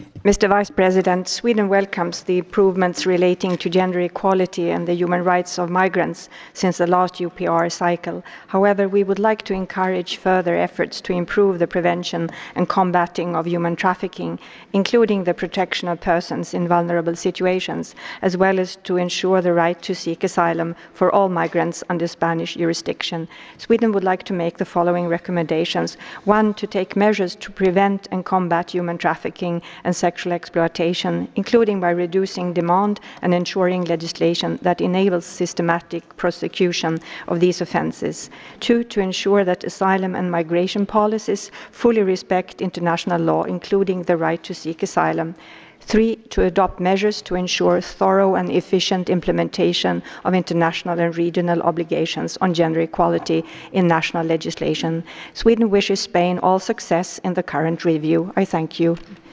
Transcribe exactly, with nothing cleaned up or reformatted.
Mister Vice President, Sweden welcomes the improvements relating to gender equality and the human rights of migrants since the last U P R cycle. However, we would like to encourage further efforts to improve the prevention and combating of human trafficking, including the protection of persons in vulnerable situations, as well as to ensure the right to seek asylum for all migrants under Spanish jurisdiction. Sweden would like to make the following recommendations. One, to take measures to prevent and combat human trafficking and sexual exploitation, including by reducing demand and ensuring legislation that enables systematic prosecution of these offences. Two, to ensure that asylum and migration policies fully respect international law, including the right to seek asylum. Three, to adopt measures to ensure thorough and efficient implementation of international and regional obligations on gender equality in national legislation. Sweden wishes Spain all success in the current review. I thank you.